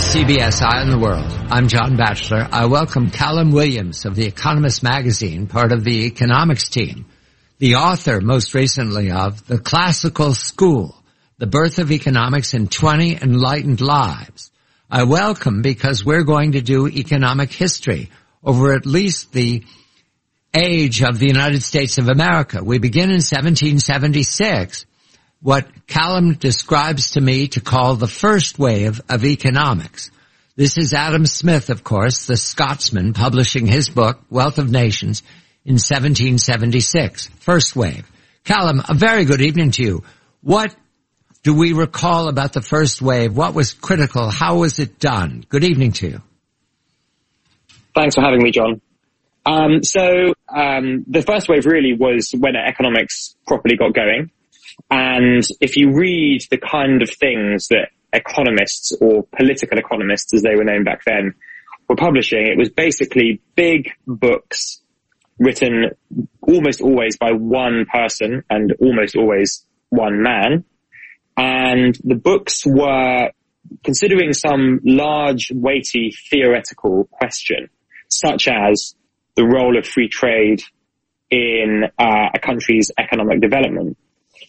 CBS Eye on the World. I'm John Batchelor. I welcome Callum Williams of The Economist magazine, part of the economics team, the author most recently of The Classical School, The Birth of Economics in 20 Enlightened Lives. I welcome because we're going to do economic history over at least the age of the United States of America. We begin in 1776. What Callum describes to me to call the first wave of economics. This is Adam Smith, of course, the Scotsman, publishing his book, Wealth of Nations, in 1776. First wave. Callum, a very good evening to you. What do we recall about the first wave? What was critical? How was it done? Good evening to you. Thanks for having me, John. The first wave really was when economics properly got going. And if you read the kind of things that economists, or political economists as they were known back then, were publishing, it was basically big books written almost always by one person and almost always one man. And the books were considering some large, weighty theoretical question, such as the role of free trade in a country's economic development.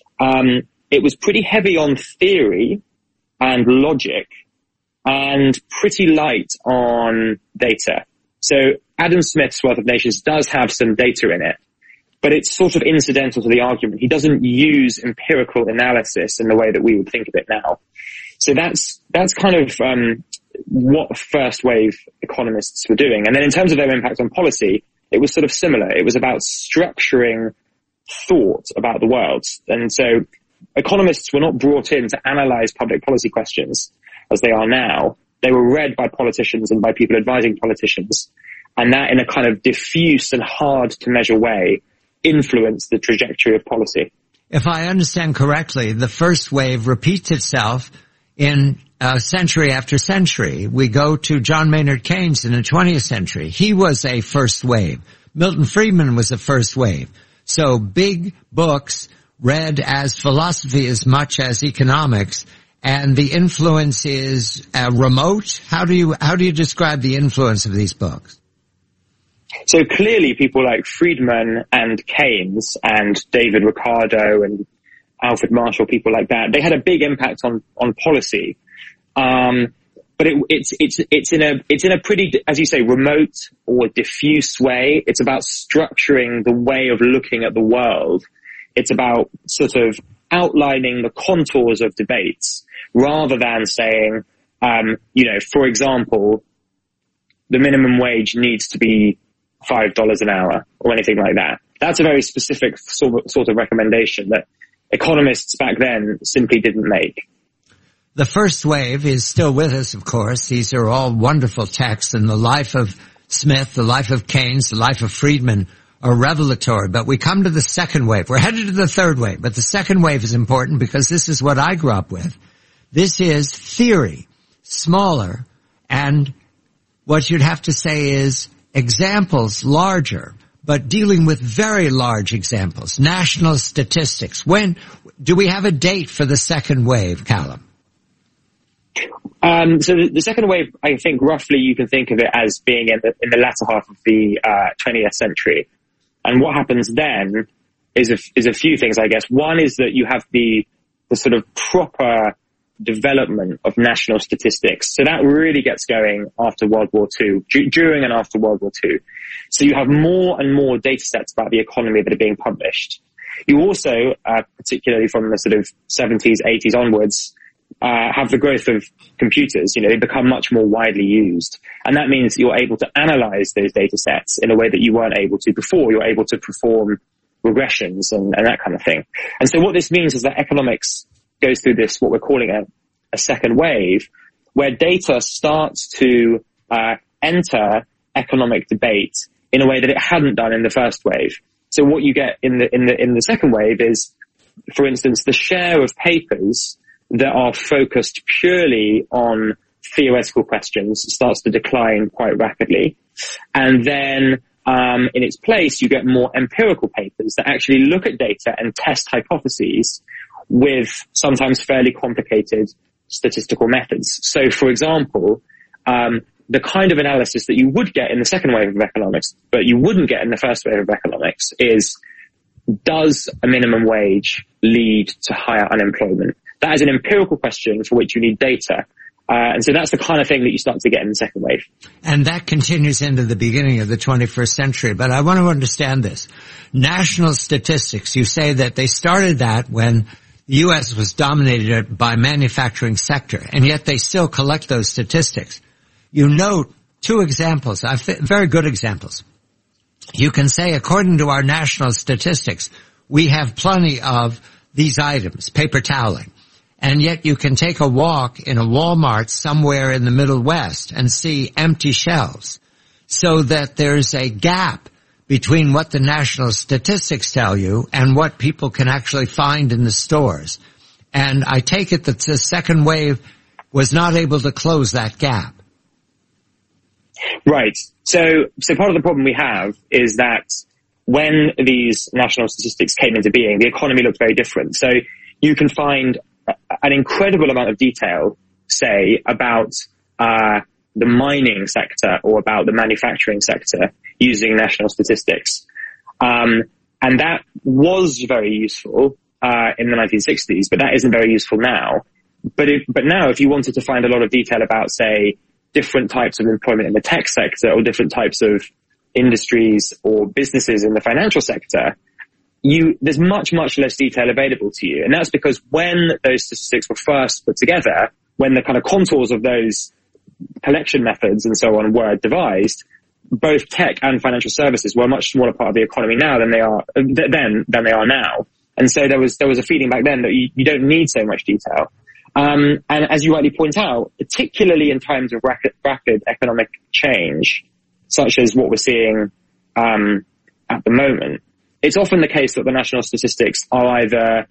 It was pretty heavy on theory and logic and pretty light on data. So Adam Smith's Wealth of Nations does have some data in it, but it's sort of incidental to the argument. He doesn't use empirical analysis in the way that we would think of it now. So that's kind of what first wave economists were doing. And then in terms of their impact on policy, it was sort of similar. It was about structuring thought about the world. And so economists were not brought in to analyze public policy questions as they are now. They were read by politicians and by people advising politicians. And that, in a kind of diffuse and hard to measure way, influenced the trajectory of policy. If I understand correctly, the first wave repeats itself in century after century. We go to John Maynard Keynes in the 20th century. He was a first wave. Milton Friedman was a first wave. So big books read as philosophy as much as economics, and the influence is remote. How do you describe the influence of these books? So clearly people like Friedman and Keynes and David Ricardo and Alfred Marshall, people like that, they had a big impact on policy. But it's in a pretty, as you say, remote or diffuse way. It's about structuring the way of looking at the world. It's about sort of outlining the contours of debates rather than saying, for example, the minimum wage needs to be $5 an hour or anything like that. That's a very specific sort of recommendation that economists back then simply didn't make. The first wave is still with us, of course. These are all wonderful texts, and the life of Smith, the life of Keynes, the life of Friedman are revelatory. But we come to the second wave. We're headed to the third wave, but the second wave is important because this is what I grew up with. This is theory, smaller, and what you'd have to say is examples larger, but dealing with very large examples, national statistics. When do we have a date for the second wave, Callum? So the second wave, I think roughly you can think of it as being in the latter half of the 20th century. And what happens then is a few things, I guess. One is that you have the sort of proper development of national statistics. So that really gets going after World War II, during and after World War II. So you have more and more data sets about the economy that are being published. You also, particularly from the sort of 70s, 80s onwards, have the growth of computers. They become much more widely used. And that means you're able to analyze those data sets in a way that you weren't able to before. You're able to perform regressions and that kind of thing. And so what this means is that economics goes through this, what we're calling a second wave, where data starts to enter economic debate in a way that it hadn't done in the first wave. So what you get in the second wave is, for instance, the share of papers that are focused purely on theoretical questions starts to decline quite rapidly. And then in its place, you get more empirical papers that actually look at data and test hypotheses with sometimes fairly complicated statistical methods. So, for example, the kind of analysis that you would get in the second wave of economics, but you wouldn't get in the first wave of economics, is, does a minimum wage lead to higher unemployment? That is an empirical question for which you need data. And so that's the kind of thing that you start to get in the second wave. And that continues into the beginning of the 21st century. But I want to understand this. National statistics, you say that they started that when the U.S. was dominated by manufacturing sector, and yet they still collect those statistics. You note two examples, very good examples. You can say, according to our national statistics, we have plenty of these items, paper toweling. And yet you can take a walk in a Walmart somewhere in the Middle West and see empty shelves, so that there's a gap between what the national statistics tell you and what people can actually find in the stores. And I take it that the second wave was not able to close that gap. Right. So part of the problem we have is that when these national statistics came into being, the economy looked very different. So you can find an incredible amount of detail, say, about the mining sector or about the manufacturing sector using national statistics. And that was very useful in the 1960s, but that isn't very useful now. But now, if you wanted to find a lot of detail about, say, different types of employment in the tech sector or different types of industries or businesses in the financial sector, there's much, much less detail available to you. And that's because when those statistics were first put together, when the kind of contours of those collection methods and so on were devised, both tech and financial services were a much smaller part of the economy now than they are now. And so there was a feeling back then that you don't need so much detail. And as you rightly point out, particularly in times of rapid economic change, such as what we're seeing at the moment, it's often the case that the national statistics are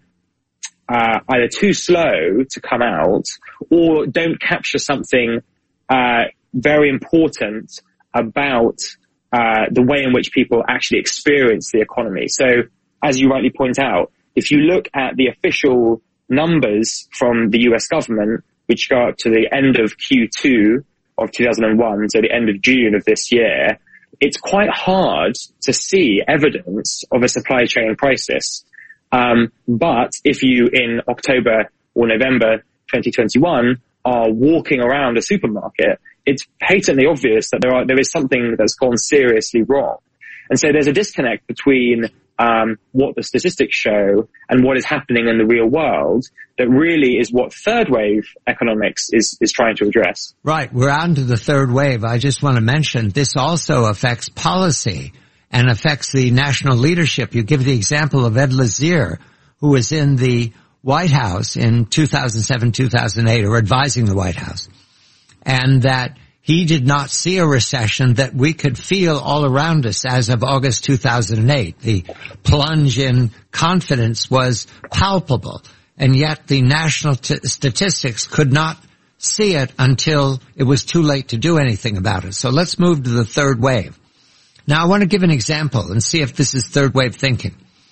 either too slow to come out or don't capture something very important about the way in which people actually experience the economy. So, as you rightly point out, if you look at the official numbers from the US government, which go up to the end of Q2 of 2001, so the end of June of this year, it's quite hard to see evidence of a supply chain crisis. But if you, in October or November 2021, are walking around a supermarket, it's patently obvious that there is something that's gone seriously wrong. And so there's a disconnect between what the statistics show and what is happening in the real world that really is what third wave economics is trying to address. Right. We're on to the third wave. I just want to mention this also affects policy and affects the national leadership. You give the example of Ed Lazear, who was in the White House in 2007, 2008, or advising the White House, and that he did not see a recession that we could feel all around us as of August 2008. The plunge in confidence was palpable, and yet the national statistics could not see it until it was too late to do anything about it. So let's move to the third wave. Now I want to give an example and see if this is third wave thinking.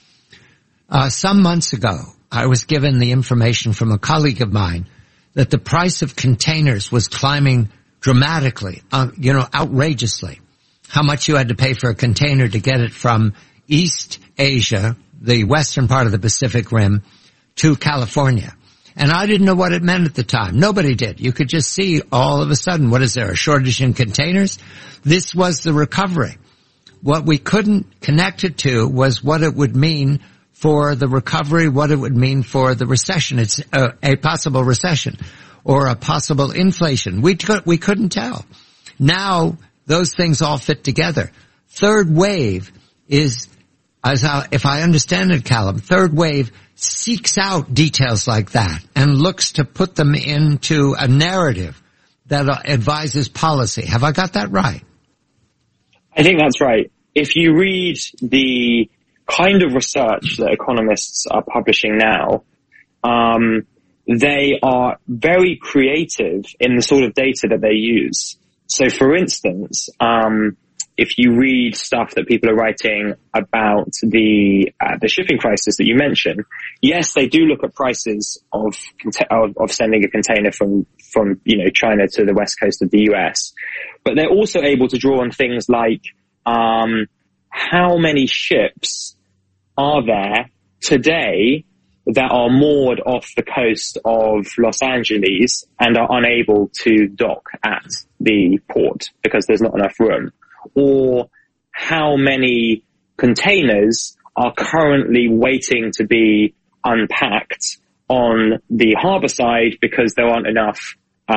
Some months ago, I was given the information from a colleague of mine that the price of containers was climbing dramatically, outrageously. How much you had to pay for a container to get it from East Asia, the western part of the Pacific Rim, to California. And I didn't know what it meant at the time. Nobody did. You could just see all of a sudden, what is there, a shortage in containers? This was the recovery. What we couldn't connect it to was what it would mean for the recovery, what it would mean for the recession. It's a possible recession or a possible inflation. We couldn't tell. Now, those things all fit together. Third wave is, if I understand it, Callum, third wave seeks out details like that and looks to put them into a narrative that advises policy. Have I got that right? I think that's right. If you read the kind of research that economists are publishing now, they are very creative in the sort of data that they use. So, for instance, if you read stuff that people are writing about the shipping crisis that you mentioned, yes, they do look at prices of sending a container from China to the west coast of the US, but they're also able to draw on things like how many ships are there today that are moored off the coast of Los Angeles and are unable to dock at the port because there's not enough room, or how many containers are currently waiting to be unpacked on the harbor side because there aren't enough,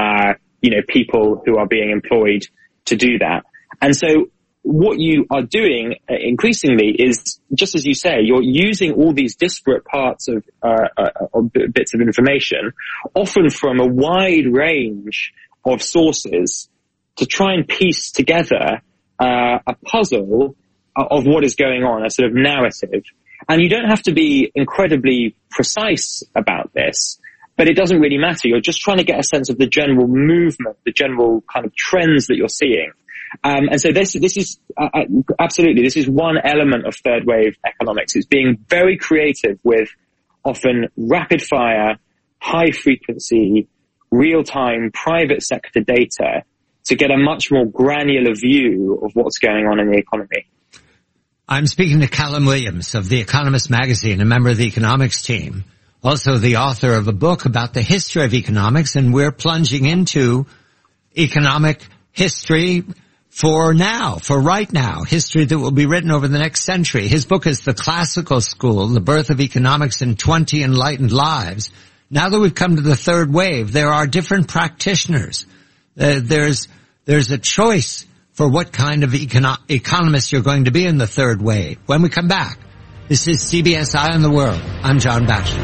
people who are being employed to do that. And so what you are doing increasingly is, just as you say, you're using all these disparate parts of bits of information, often from a wide range of sources, to try and piece together a puzzle of what is going on, a sort of narrative. And you don't have to be incredibly precise about this, but it doesn't really matter. You're just trying to get a sense of the general movement, the general kind of trends that you're seeing. And so this is absolutely, this is one element of third wave economics. It's being very creative with often rapid fire, high frequency, real time private sector data to get a much more granular view of what's going on in the economy. I'm speaking to Callum Williams of The Economist magazine, a member of the economics team, also the author of a book about the history of economics, and we're plunging into economic history for right now, history that will be written over the next century. His book is The Classical School, The Birth of Economics in 20 Enlightened Lives. Now that we've come to the third wave, there are different practitioners. There's a choice for what kind of economist you're going to be in the third wave. When we come back, this is CBS Eye on the World. I'm John Batchelor.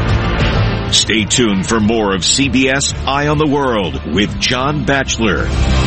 Stay tuned for more of CBS Eye on the World with John Batchelor.